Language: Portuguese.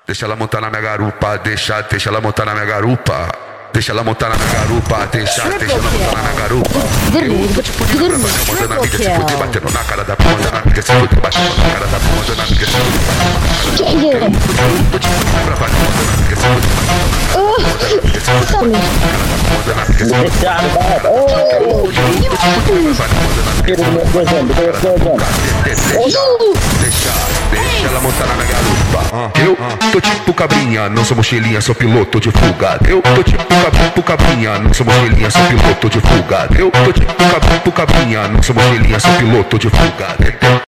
Deixa ela montar na minha garupa, deixa ela montar na minha garupa. Deixa ela montar na minha garupa, deixa ela montar na minha garupa. Eu tô tipo de cabra, mandando a mídia se fuder, batendo na cara da bunda, na mídia se fuder, batendo na cara da bunda, na mídia se fuder, batendo na cara da bunda. Eu tô tipo de cabra, mandando a mídia se fuder, batendo na cara da bunda, na mídia se fuder. Deixa ela montar na minha garupa. Eu tô tipo cabrinha, não sou mochilinha, sou piloto de fuga. Eu tô tipo cabrinha, não sou mochilinha, sou piloto de fuga. Eu tô tipo cabrinha, não sou mochilinha, sou piloto de fuga.